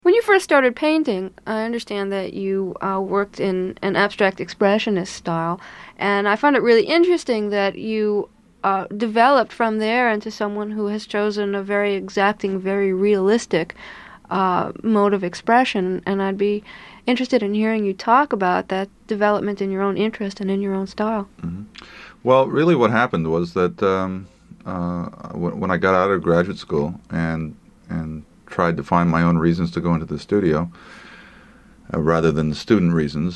When you first started painting, I understand that you worked in an abstract expressionist style, and I found it really interesting that you developed from there into someone who has chosen a very exacting, very realistic mode of expression, and I'd be interested in hearing you talk about that development in your own interest and in your own style. Hmm. Well, really what happened was that when I got out of graduate school and tried to find my own reasons to go into the studio rather than the student reasons,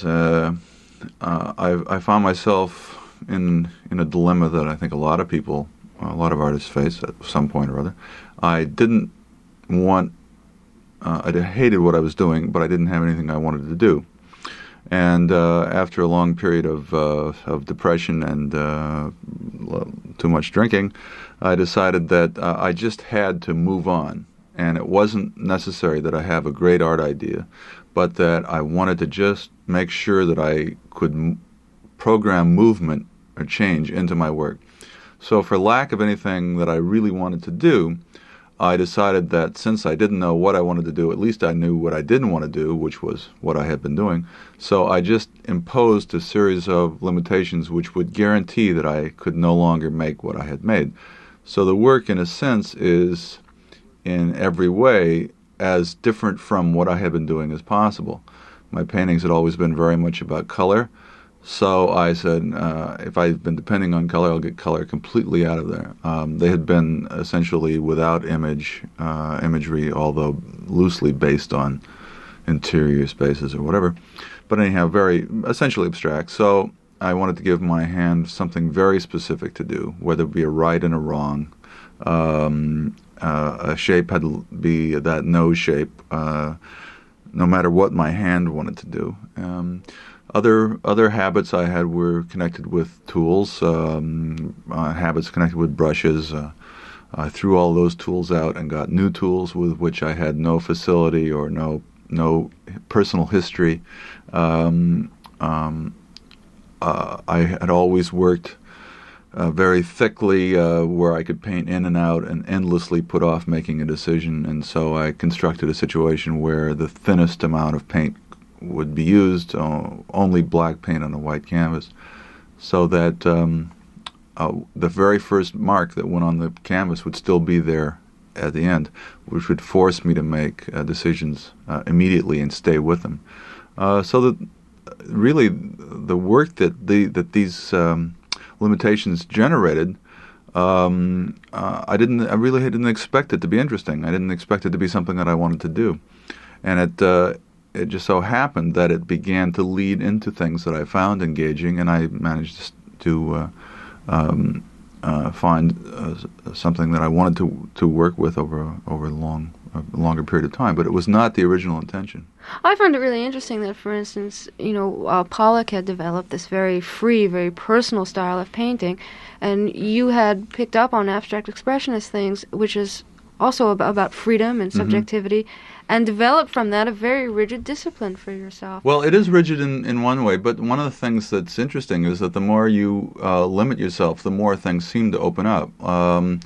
I found myself in a dilemma that I think a lot of people, a lot of artists face at some point or other. I didn't want, I hated what I was doing, but I didn't have anything I wanted to do. And after a long period of depression and too much drinking, I decided that I just had to move on. And it wasn't necessary that I have a great art idea, but that I wanted to just make sure that I could program movement or change into my work. So for lack of anything that I really wanted to do, I decided that since I didn't know what I wanted to do, at least I knew what I didn't want to do, which was what I had been doing. So I just imposed a series of limitations which would guarantee that I could no longer make what I had made. So the work, in a sense, is in every way as different from what I had been doing as possible. My paintings had always been very much about color, so I said, if I've been depending on color, I'll get color completely out of there. They had been essentially without imagery, although loosely based on interior spaces or whatever. But anyhow, very essentially abstract. So I wanted to give my hand something very specific to do, whether it be a right and a wrong. A shape had to be that nose shape, no matter what my hand wanted to do. Other habits I had were connected with tools, habits connected with brushes. I threw all those tools out and got new tools with which I had no facility or no personal history. I had always worked very thickly, where I could paint in and out and endlessly put off making a decision. And so I constructed a situation where the thinnest amount of paint would be used, only black paint on a white canvas, so that the very first mark that went on the canvas would still be there at the end, which would force me to make decisions immediately and stay with them. So that really the work that these limitations generated, I really didn't expect it to be interesting. I didn't expect it to be something that I wanted to do, and it just so happened that it began to lead into things that I found engaging, and I managed to find something that I wanted to work with over a longer period of time. But it was not the original intention. I found it really interesting that, for instance, Pollock had developed this very free, very personal style of painting, and you had picked up on abstract expressionist things, which is also about freedom and subjectivity, and developed from that a very rigid discipline for yourself. Well, it is rigid in one way, but one of the things that's interesting is that the more you limit yourself, the more things seem to open up. When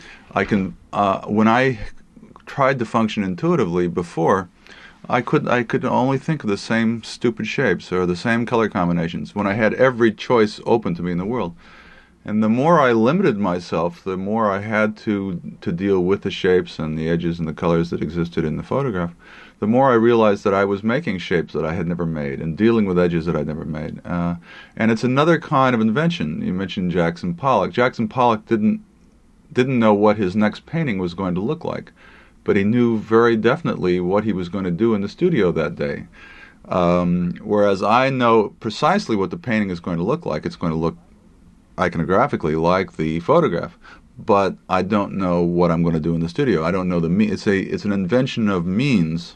I tried to function intuitively before, I could only think of the same stupid shapes or the same color combinations when I had every choice open to me in the world. And the more I limited myself, the more I had to deal with the shapes and the edges and the colors that existed in the photograph, the more I realized that I was making shapes that I had never made and dealing with edges that I'd never made. And it's another kind of invention. You mentioned Jackson Pollock. Jackson Pollock didn't know what his next painting was going to look like, but he knew very definitely what he was going to do in the studio that day. Whereas I know precisely what the painting is going to look like. It's going to look iconographically like the photograph, but I don't know what I'm going to do in the studio. I don't know it's an invention of means,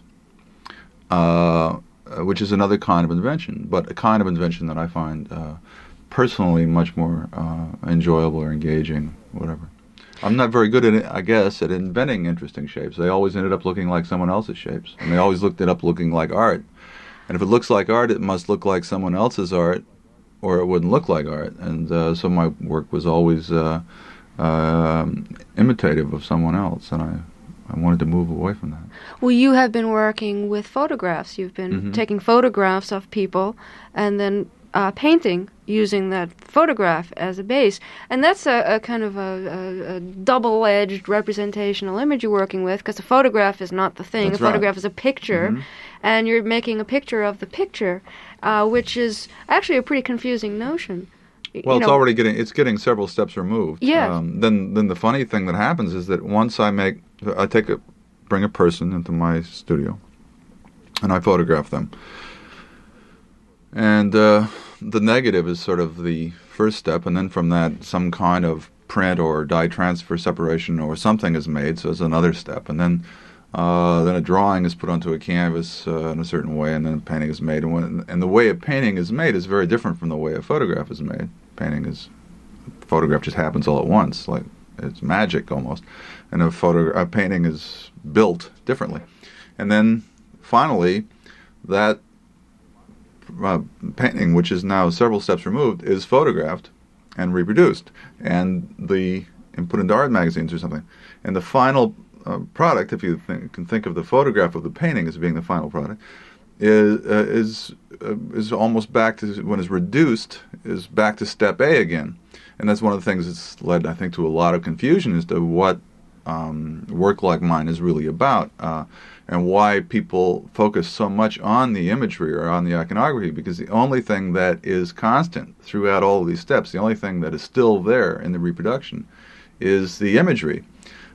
which is another kind of invention, but a kind of invention that I find personally much more enjoyable or engaging, whatever. I'm not very good at it, I guess, at inventing interesting shapes. They always ended up looking like someone else's shapes, and they always ended up looking like art. And if it looks like art, it must look like someone else's art, or it wouldn't look like art. And so my work was always imitative of someone else, and I wanted to move away from that. Well, you have been working with photographs. You've been taking photographs of people and then painting using that photograph as a base. And that's a kind of a double-edged representational image you're working with, because a photograph is not the thing. That's a photograph right. is a picture, and you're making a picture of the picture, which is actually a pretty confusing notion. Well, it's getting several steps removed. Yeah. Then the funny thing that happens is that once bring a person into my studio, and I photograph them. And the negative is sort of the first step, and then from that, some kind of print or dye transfer separation or something is made, so it's another step. And then a drawing is put onto a canvas in a certain way, and then a painting is made. And the way a painting is made is very different from the way a photograph is made. Photograph just happens all at once, like it's magic almost. And a painting is built differently. And then finally, that painting, which is now several steps removed, is photographed and reproduced and put into art magazines or something. And the final product, if you can think of the photograph of the painting as being the final product, is almost back to, when it's reduced, is back to step A again. And that's one of the things that's led, I think, to a lot of confusion as to what work like mine is really about, and why people focus so much on the imagery or on the iconography, because the only thing that is constant throughout all of these steps, the only thing that is still there in the reproduction, is the imagery.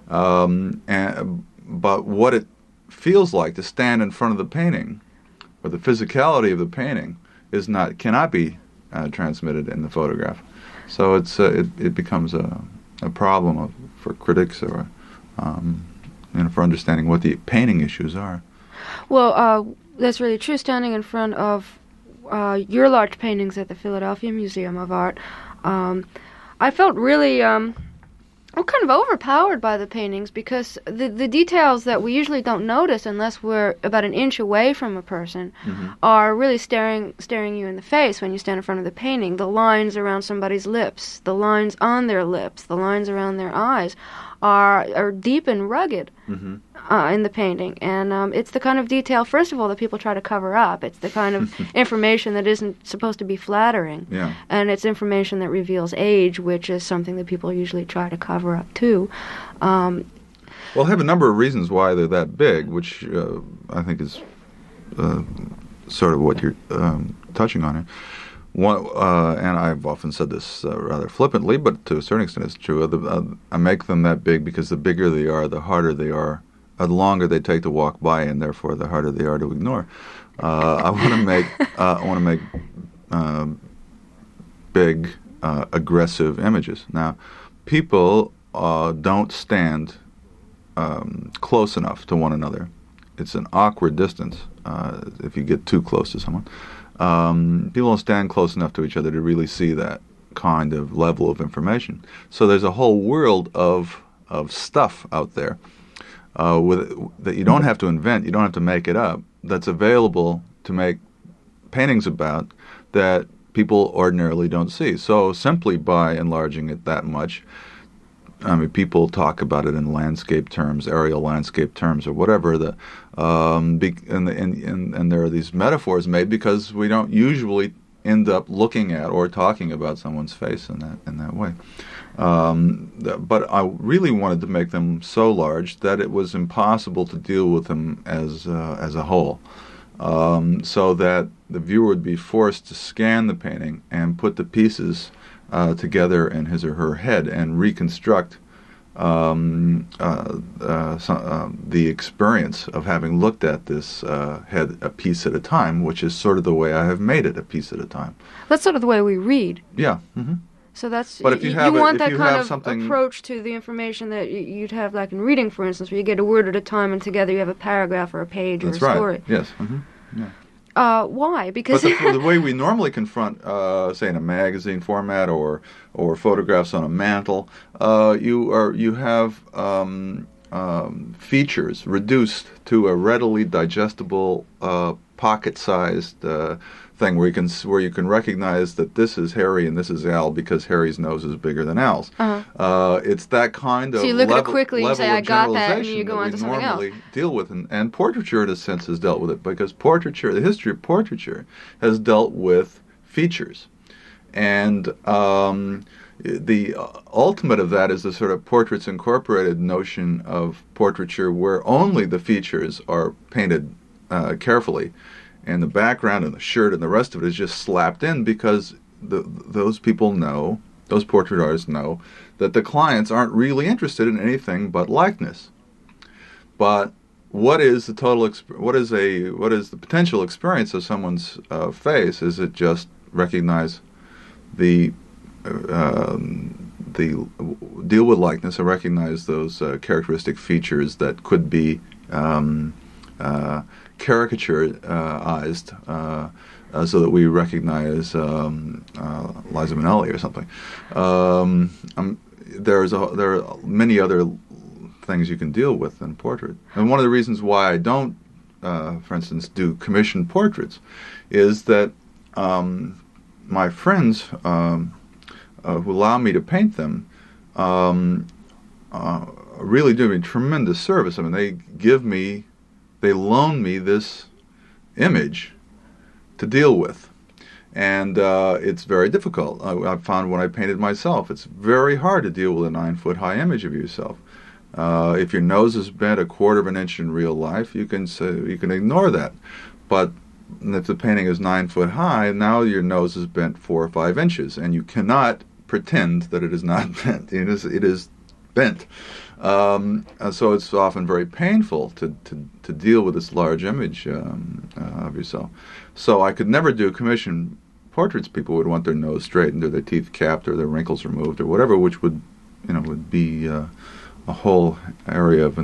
But what it feels like to stand in front of the painting, or the physicality of the painting, cannot be transmitted in the photograph. So it becomes a problem for critics or for understanding what the painting issues are. Well, that's really true. Standing in front of your large paintings at the Philadelphia Museum of Art, I felt really kind of overpowered by the paintings, because the details that we usually don't notice unless we're about an inch away from a person are really staring you in the face when you stand in front of the painting. The lines around somebody's lips, the lines on their lips, the lines around their eyes are deep and rugged in the painting. And it's the kind of detail, first of all, that people try to cover up. It's the kind of information that isn't supposed to be flattering. Yeah. And it's information that reveals age, which is something that people usually try to cover up too. Well, I have a number of reasons why they're that big, which I think is sort of what you're touching on here. One, and I've often said this rather flippantly, but to a certain extent it's true. I make them that big because the bigger they are, the harder they are, the longer they take to walk by, and therefore the harder they are to ignore. I want to make big, aggressive images. Now, people don't stand close enough to one another. It's an awkward distance if you get too close to someone. People don't stand close enough to each other to really see that kind of level of information. So there's a whole world of stuff out there that you don't have to invent, you don't have to make it up, that's available to make paintings about that people ordinarily don't see. So simply by enlarging it that much, I mean, people talk about it in landscape terms, aerial landscape terms, or whatever. And there are these metaphors made because we don't usually end up looking at or talking about someone's face in that way. But I really wanted to make them so large that it was impossible to deal with them as a whole, so that the viewer would be forced to scan the painting and put the pieces together in his or her head and reconstruct the experience of having looked at this head a piece at a time, which is sort of the way I have made it, a piece at a time. That's sort of the way we read. Yeah. Mm-hmm. So that's, but if you want that kind of something approach to the information that you'd have like in reading, for instance, where you get a word at a time and together you have a paragraph or a page or a story. That's right, yes. Mm-hmm. Yeah. Why? Because but the way we normally confront, say, in a magazine format or photographs on a mantle, you have features reduced to a readily digestible, pocket-sized thing where you can recognize that this is Harry and this is Al because Harry's nose is bigger than Al's. It's that kind of So you look at it quickly and level say, I of got that, and generalization you go on to we something else. normally deal with, and portraiture, in a sense, has dealt with it because portraiture, the history of portraiture, has dealt with features, and the ultimate of that is the sort of Portraits Incorporated notion of portraiture, where only the features are painted carefully, and the background and the shirt and the rest of it is just slapped in because those people know, those portrait artists know, that the clients aren't really interested in anything but likeness. But what is the the potential experience of someone's face? Is it just recognize the deal with likeness and recognize those characteristic features that could be caricaturized so that we recognize Liza Minnelli or something. There are many other things you can deal with in portrait. And one of the reasons why I don't, for instance, do commissioned portraits is that my friends who allow me to paint them really do me a tremendous service. I mean, they loan me this image to deal with. And it's very difficult. I found when I painted myself, it's very hard to deal with a 9-foot-high image of yourself. If your nose is bent a quarter of an inch in real life, you can ignore that. But if the painting is 9 foot high, now your nose is bent 4 or 5 inches, and you cannot pretend that it is not bent. It is bent. So it's often very painful to deal with this large image of yourself. So I could never do commission portraits. People would want their nose straightened or their teeth capped or their wrinkles removed or whatever, which would be a whole area of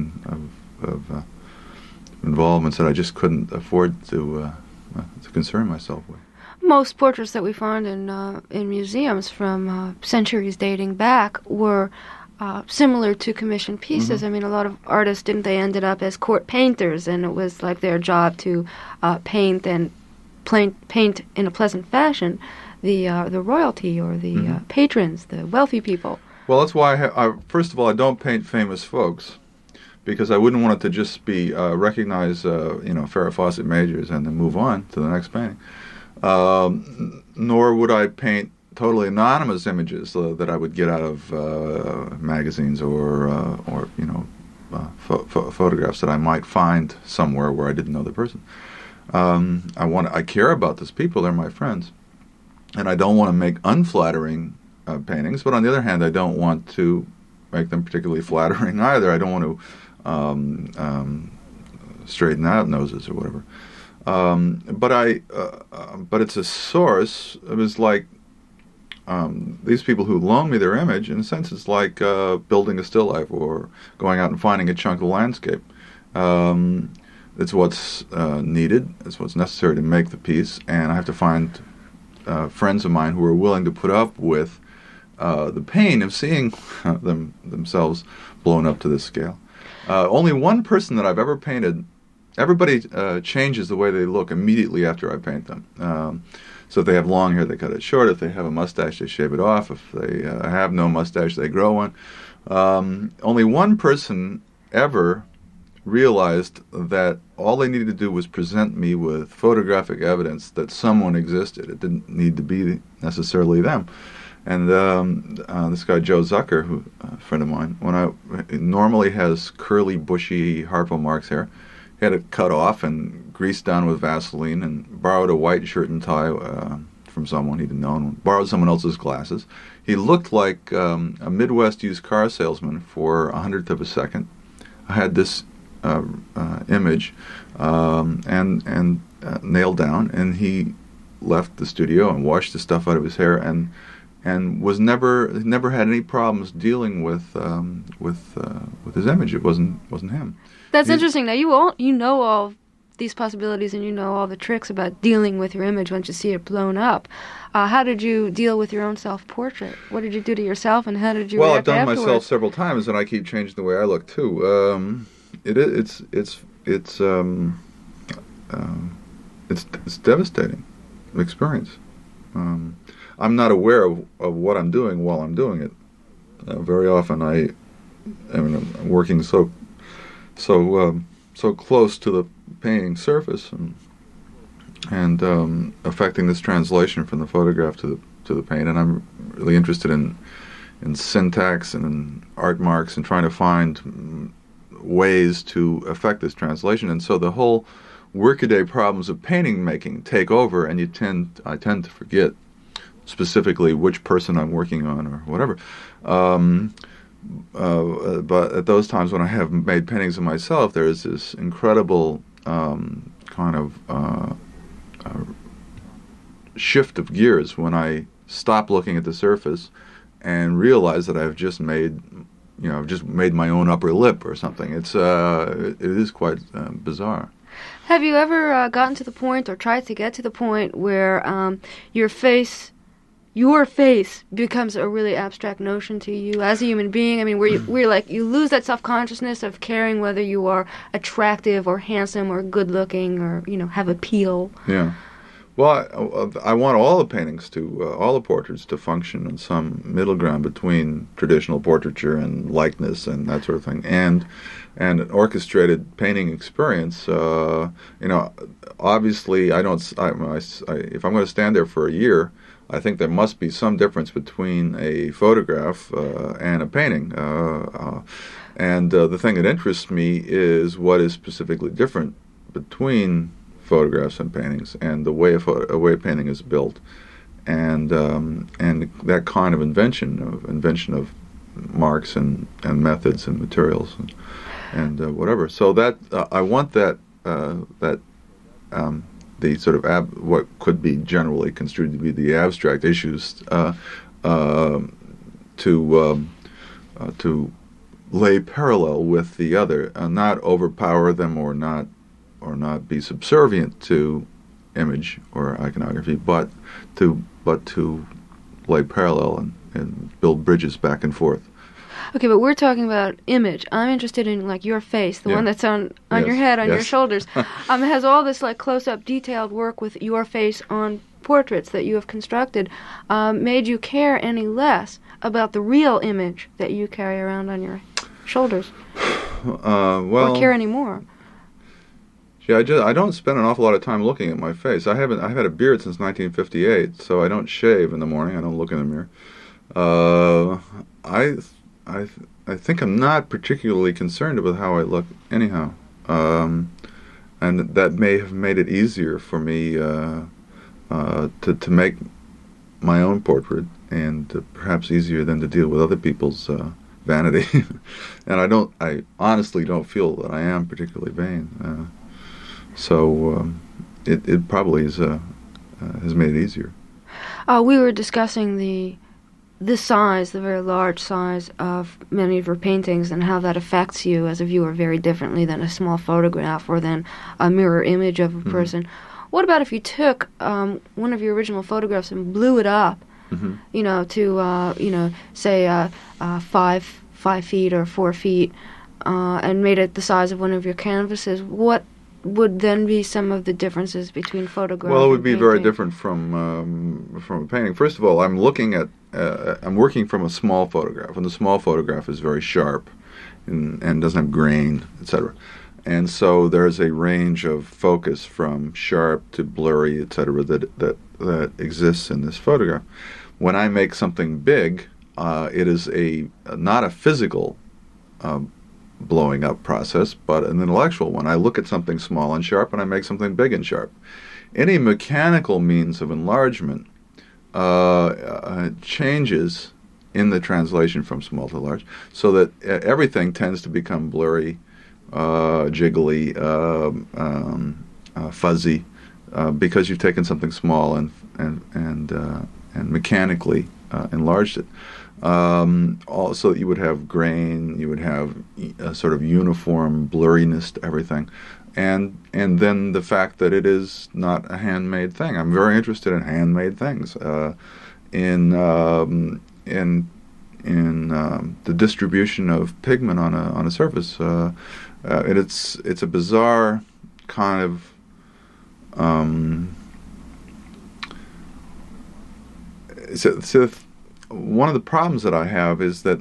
involvements that I just couldn't afford to concern myself with. Most portraits that we find in museums from centuries dating back were similar to commissioned pieces. Mm-hmm. I mean, a lot of artists, didn't they, ended up as court painters, and it was like their job to paint in a pleasant fashion the royalty or the mm-hmm. Patrons, the wealthy people. Well, that's why I first of all, I don't paint famous folks, because I wouldn't want it to just be recognize Farrah Fawcett Majors and then move on to the next painting. Nor would I paint totally anonymous images that I would get out of magazines or photographs that I might find somewhere where I didn't know the person. I care about these people; they're my friends, and I don't want to make unflattering paintings. But on the other hand, I don't want to make them particularly flattering either. I don't want to straighten out noses or whatever. But it's a source. It was like these people who loan me their image. In a sense, it's like building a still life or going out and finding a chunk of landscape. It's what's needed. It's what's necessary to make the piece, and I have to find friends of mine who are willing to put up with the pain of seeing themselves blown up to this scale. Only one person that I've ever painted. Everybody changes the way they look immediately after I paint them. So if they have long hair, they cut it short. If they have a mustache, they shave it off. If they have no mustache, they grow one. Only one person ever realized that all they needed to do was present me with photographic evidence that someone existed. It didn't need to be necessarily them. And this guy, Joe Zucker, who a friend of mine, normally has curly, bushy Harpo Marx hair. He had it cut off and greased down with Vaseline and borrowed a white shirt and tie from someone he didn't know and borrowed someone else's glasses. He looked like a Midwest used car salesman for 1/100th of a second. I had this image and nailed down, and he left the studio and washed the stuff out of his hair and was never had any problems dealing with his image. It wasn't him. That's interesting. Now you know all these possibilities and you know all the tricks about dealing with your image once you see it blown up. How did you deal with your own self-portrait? What did you do to yourself, and how did you Well, react I've done afterwards? myself several times, and I keep changing the way I look too. It's devastating experience. I'm not aware of what I'm doing while I'm doing it. Very often, I'm working so close to the painting surface and affecting this translation from the photograph to the paint. And I'm really interested in syntax and in art marks and trying to find ways to affect this translation. And so the whole workaday problems of painting making take over, and I tend to forget specifically which person I'm working on or whatever. But at those times when I have made paintings of myself, there is this incredible kind of shift of gears when I stop looking at the surface and realize that I've just made my own upper lip or something. It is quite bizarre. Have you ever gotten to the point or tried to get to the point where your face becomes a really abstract notion to you as a human being? I mean, where you lose that self-consciousness of caring whether you are attractive or handsome or good-looking or, have appeal? Yeah. Well, I want all the paintings all the portraits to function in some middle ground between traditional portraiture and likeness and that sort of thing, and an orchestrated painting experience. Obviously, if I'm going to stand there for a year, I think there must be some difference between a photograph and a painting. And the thing that interests me is what is specifically different between photographs and paintings, and the way a painting is built, and that kind of invention of marks and methods and materials and whatever. So that I want that the sort of what could be generally construed to be the abstract issues to lay parallel with the other, not overpower them or not be subservient to image or iconography, but to lay parallel and build bridges back and forth. Okay, but we're talking about image. I'm interested in your face, the one that's on your head, on your shoulders. It has all this close-up, detailed work with your face on portraits that you have constructed. Made you care any less about the real image that you carry around on your shoulders? Or care any more? Yeah, I don't spend an awful lot of time looking at my face. I've had a beard since 1958, so I don't shave in the morning. I don't look in the mirror. I think I'm not particularly concerned with how I look anyhow, and that may have made it easier for me to make my own portrait, and perhaps easier than to deal with other people's vanity. And I honestly don't feel that I am particularly vain. So it probably has made it easier. We were discussing the size, the very large size of many of your paintings, and how that affects you as a viewer very differently than a small photograph or than a mirror image of a person. What about if you took one of your original photographs and blew it up, to say 5 feet or 4 feet, and made it the size of one of your canvases? What would then be some of the differences between photograph and Well, it would be painting? very different from a painting. First of all, I'm working from a small photograph, and the small photograph is very sharp and doesn't have grain, etc. And so there's a range of focus from sharp to blurry, etc. that exists in this photograph. When I make something big, it is not a physical blowing up process, but an intellectual one. I look at something small and sharp, and I make something big and sharp. Any mechanical means of enlargement changes in the translation from small to large, so that everything tends to become blurry, jiggly, fuzzy, because you've taken something small and mechanically enlarged it. Also, you would have grain, you would have a sort of uniform blurriness to everything. and then the fact that it is not a handmade thing. I'm very interested in handmade things, in the distribution of pigment on a surface. And it's a bizarre kind of so one of the problems that I have is that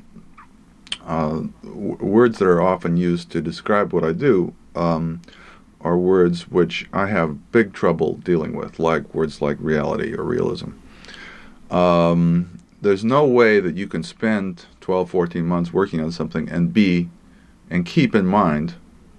words that are often used to describe what I do are words which I have big trouble dealing with, like words like reality or realism. There's no way that you can spend 12, 14 months working on something and keep in mind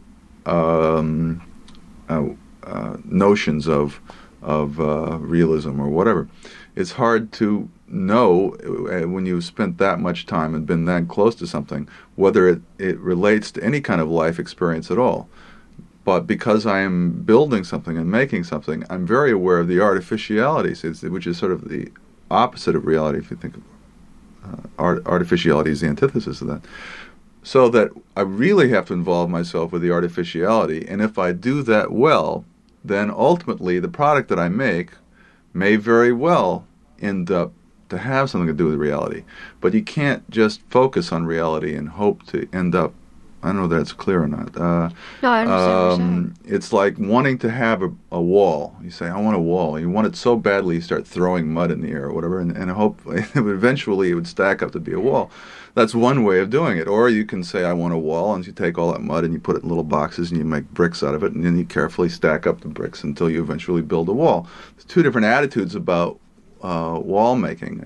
notions of realism or whatever. It's hard to know when you've spent that much time and been that close to something whether it relates to any kind of life experience at all. But because I am building something and making something, I'm very aware of the artificialities, which is sort of the opposite of reality. If you think of artificiality is the antithesis of that. So that I really have to involve myself with the artificiality, and if I do that well, then ultimately the product that I make may very well end up to have something to do with reality. But you can't just focus on reality and hope to end up, I don't know if that's clear or not. No, I understand what you're saying. It's like wanting to have a wall. You say, I want a wall. You want it so badly you start throwing mud in the air or whatever, and hope eventually it would stack up to be a wall. That's one way of doing it. Or you can say, I want a wall, and you take all that mud and you put it in little boxes and you make bricks out of it, and then you carefully stack up the bricks until you eventually build a wall. There's two different attitudes about wall making.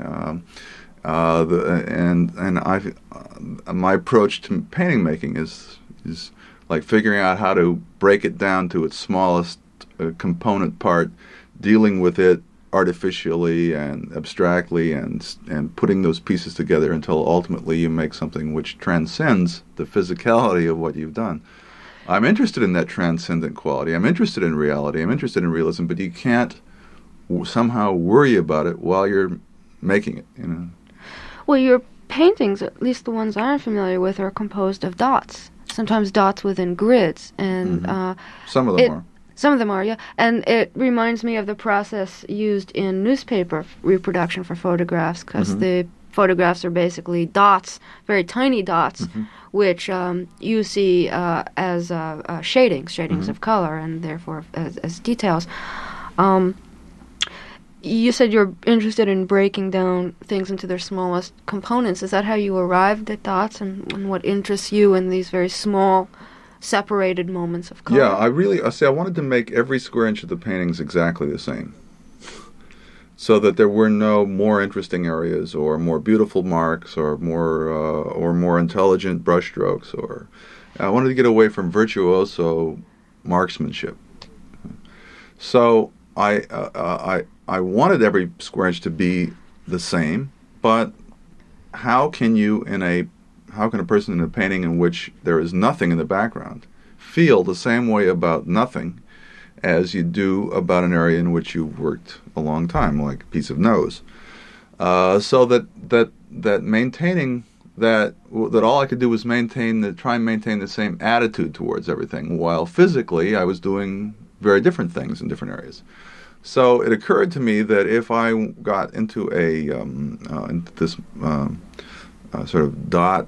My approach to painting making is like figuring out how to break it down to its smallest component part, dealing with it artificially and abstractly, and putting those pieces together until ultimately you make something which transcends the physicality of what you've done. I'm interested in that transcendent quality. I'm interested in reality. I'm interested in realism, but you can't somehow worry about it while you're making it, you know. Well, your paintings, at least the ones I'm familiar with, are composed of dots. Sometimes dots within grids, and some of them are. Some of them are, yeah. And it reminds me of the process used in newspaper reproduction for photographs, because the photographs are basically dots, very tiny dots, which you see as shadings of color, and therefore as details. You said you're interested in breaking down things into their smallest components. Is that how you arrived at dots, and what interests you in these very small, separated moments of color? Yeah, I wanted to make every square inch of the paintings exactly the same, so that there were no more interesting areas or more beautiful marks or more intelligent brushstrokes. Or I wanted to get away from virtuoso marksmanship. So I wanted every square inch to be the same, but how can a person in a painting in which there is nothing in the background feel the same way about nothing as you do about an area in which you've worked a long time, like a piece of nose? So that maintaining that all I could do was try and maintain the same attitude towards everything, while physically I was doing very different things in different areas. So it occurred to me that if I got into into this sort of dot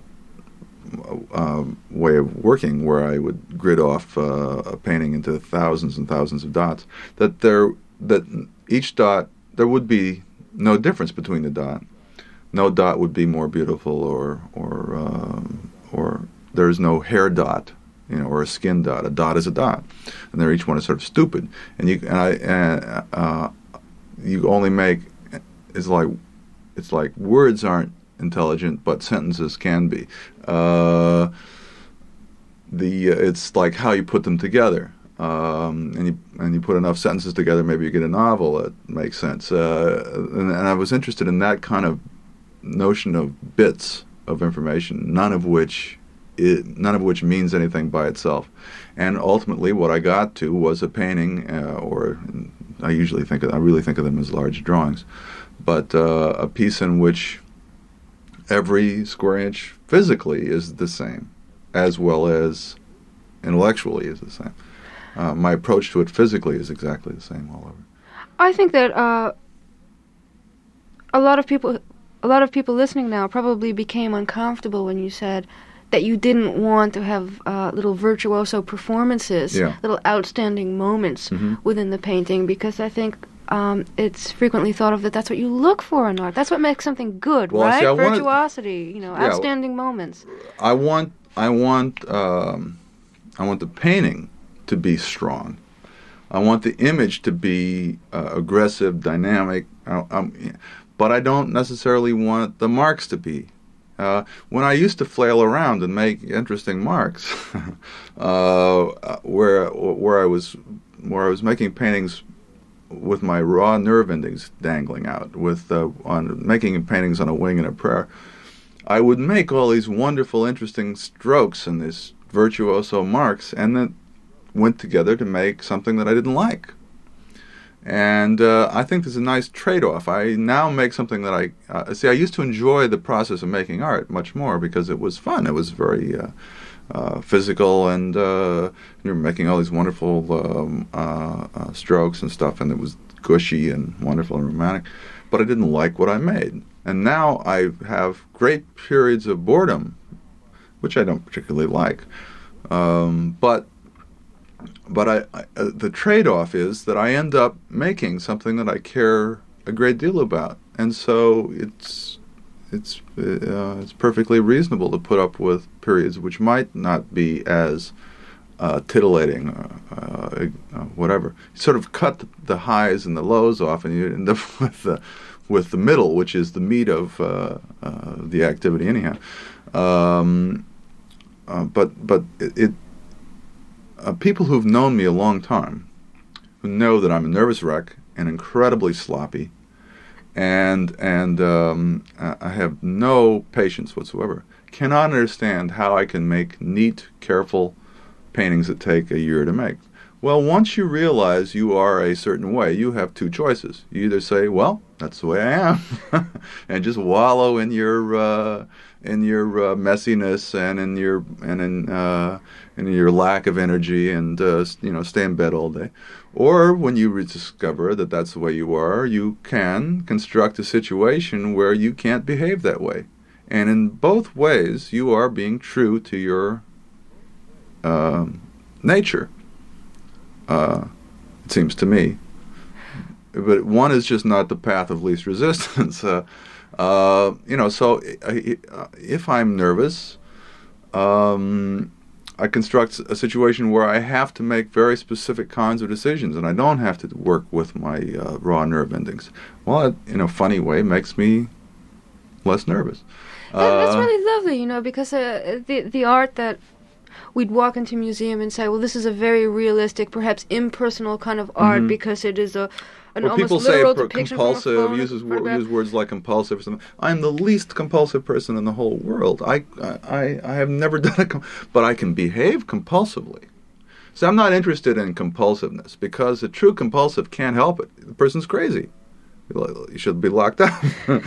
way of working, where I would grid off a painting into thousands and thousands of dots, that each dot, there would be no difference between the dot. No dot would be more beautiful, or there is no hair dot, or a skin dot. A dot is a dot, and each one is sort of stupid. And you only make it's like words aren't intelligent, but sentences can be. It's like how you put them together, and you put enough sentences together, maybe you get a novel that makes sense. And I was interested in that kind of notion of bits of information, none of which means anything by itself. And ultimately, what I got to was a painting, I really think of them as large drawings, but a piece in which every square inch physically is the same, as well as intellectually is the same. my approach to it physically is exactly the same all over. I think that a lot of people listening now probably became uncomfortable when you said that you didn't want to have little virtuoso performances, little outstanding moments within the painting, because I think it's frequently thought of that that's what you look for in art. That's what makes something good, well, right? See, Virtuosity, outstanding moments. I want the painting to be strong. I want the image to be aggressive, dynamic, but I don't necessarily want the marks to be. When I used to flail around and make interesting marks, where I was making paintings with my raw nerve endings dangling out, making paintings on a wing and a prayer, I would make all these wonderful, interesting strokes and these virtuoso marks, and then went together to make something that I didn't like. And I think there's a nice trade-off. I now make something that I used to enjoy the process of making art much more because it was fun. It was very physical, and you're making all these wonderful strokes and stuff, and it was gushy and wonderful and romantic. But I didn't like what I made. And now I have great periods of boredom, which I don't particularly like. But the trade-off is that I end up making something that I care a great deal about, and so it's perfectly reasonable to put up with periods which might not be as titillating, whatever. You sort of cut the highs and the lows off, and you end up with the middle, which is the meat of the activity, anyhow. But people who've known me a long time, who know that I'm a nervous wreck and incredibly sloppy, and I have no patience whatsoever, cannot understand how I can make neat, careful paintings that take a year to make. Well, once you realize you are a certain way, you have two choices. You either say, well, that's the way I am, and just wallow in your messiness and in your lack of energy, and stay in bed all day. Or when you discover that that's the way you are, you can construct a situation where you can't behave that way. And in both ways, you are being true to your nature. It seems to me. But one is just not the path of least resistance. So if I'm nervous, I construct a situation where I have to make very specific kinds of decisions, and I don't have to work with my raw nerve endings. Well, it, in a funny way, makes me less nervous. That's really lovely, because the art that we'd walk into a museum and say, well, this is a very realistic, perhaps impersonal kind of art because it is an almost people literal say depiction compulsive, from a use words like compulsive or something. I'm the least compulsive person in the whole world. I have never done but I can behave compulsively. So I'm not interested in compulsiveness, because a true compulsive can't help it. The person's crazy. You should be locked up.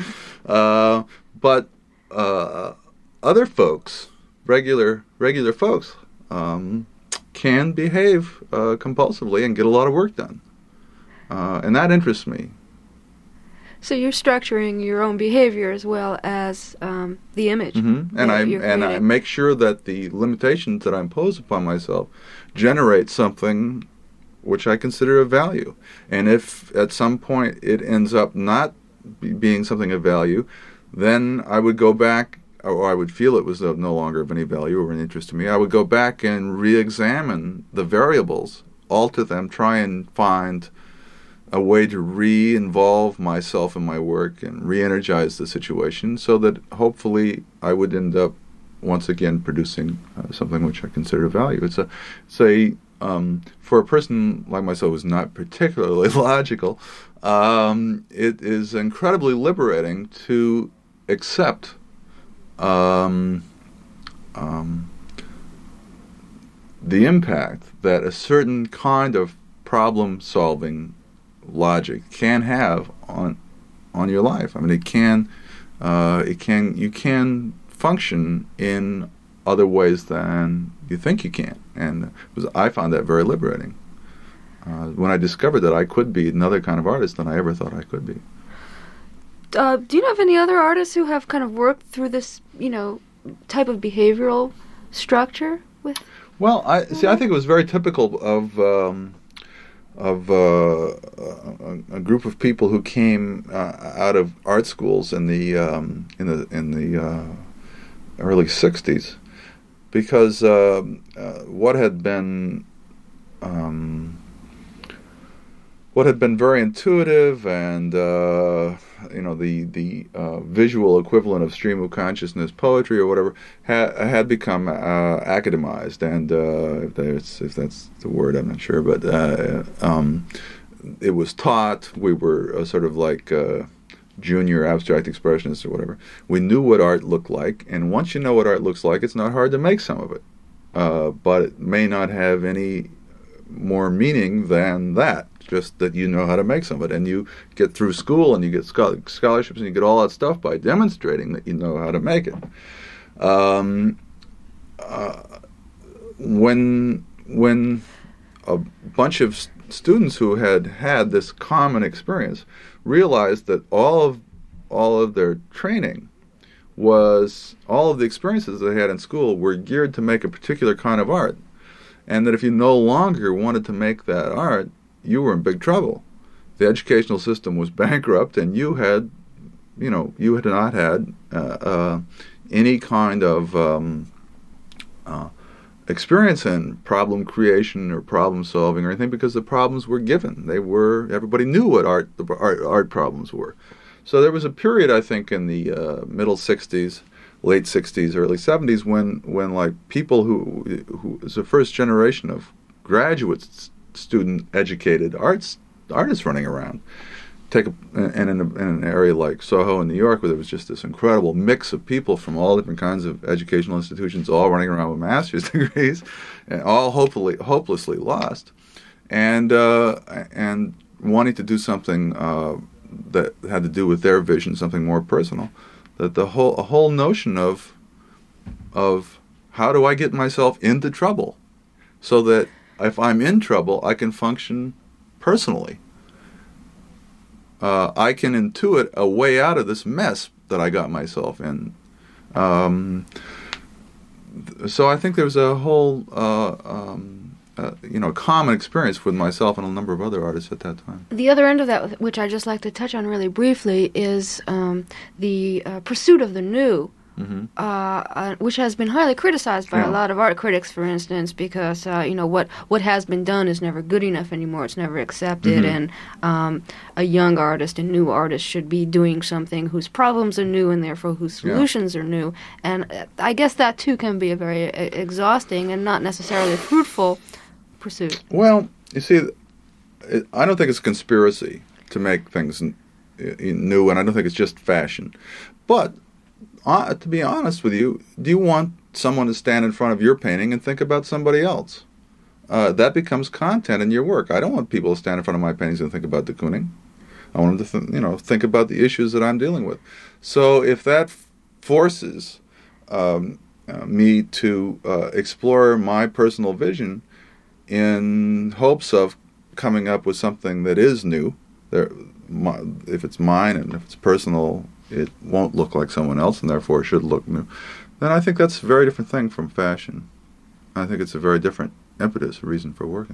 But other folks, regular folks, can behave compulsively and get a lot of work done. And that interests me. So you're structuring your own behavior as well as the image. Mm-hmm. And I make sure that the limitations that I impose upon myself generate something which I consider of value. And if at some point it ends up not being something of value, then I would go back, or I would feel it was of no longer of any value or any interest to me. I would go back and re-examine the variables, alter them, try and find a way to re-involve myself in my work and re-energize the situation, so that hopefully I would end up once again producing something which I consider value. For a person like myself who's not particularly logical, it is incredibly liberating to accept the impact that a certain kind of problem-solving logic can have on your life. I mean, you can function in other ways than you think you can, and I found that very liberating. when I discovered that I could be another kind of artist than I ever thought I could be. Do you know of any other artists who have kind of worked through this, type of behavioral structure with? Well, I think it was very typical of a group of people who came out of art schools in the early '60s, because what had been very intuitive and the visual equivalent of stream of consciousness poetry or whatever had become academized, and if that's the word, I'm not sure, but it was taught. We were sort of like junior abstract expressionists or whatever. We knew what art looked like, and once you know what art looks like, it's not hard to make some of it, but it may not have any more meaning than that. Just that you know how to make some of it, and you get through school, and you get scholarships, and you get all that stuff by demonstrating that you know how to make it. When a bunch of students who had this common experience realized that all of their training was, all of the experiences they had in school were geared to make a particular kind of art, and that if you no longer wanted to make that art, you were in big trouble. The educational system was bankrupt, and you had not had any kind of experience in problem creation or problem solving or anything, because the problems were given. Everybody knew what art problems were. So there was a period, I think, in the middle '60s, late '60s, early '70s, when like people who was the first generation of graduate student educated artists running around. In an area like Soho in New York, where there was just this incredible mix of people from all different kinds of educational institutions, all running around with master's degrees, and all hopelessly lost, and wanting to do something that had to do with their vision, something more personal. That a whole notion of how do I get myself into trouble, so that if I'm in trouble, I can function personally. I can intuit a way out of this mess that I got myself in. So I think there was a whole, common experience with myself and a number of other artists at that time. The other end of that, which I'd just like to touch on really briefly, is the pursuit of the new. Mm-hmm. Which has been highly criticized by a lot of art critics, for instance, because what has been done is never good enough anymore. It's never accepted, mm-hmm. and a young artist, a new artist, should be doing something whose problems are new and therefore whose solutions are new. And I guess that too can be a very exhausting and not necessarily fruitful pursuit. Well, you see, I don't think it's a conspiracy to make things new, and I don't think it's just fashion, but to be honest with you, do you want someone to stand in front of your painting and think about somebody else? That becomes content in your work. I don't want people to stand in front of my paintings and think about de Kooning. I want them to think about the issues that I'm dealing with. So if that forces me to explore my personal vision in hopes of coming up with something that is new, if it's mine and if it's personal, it won't look like someone else, and therefore it should look new, then I think that's a very different thing from fashion. I think it's a very different impetus, a reason for working.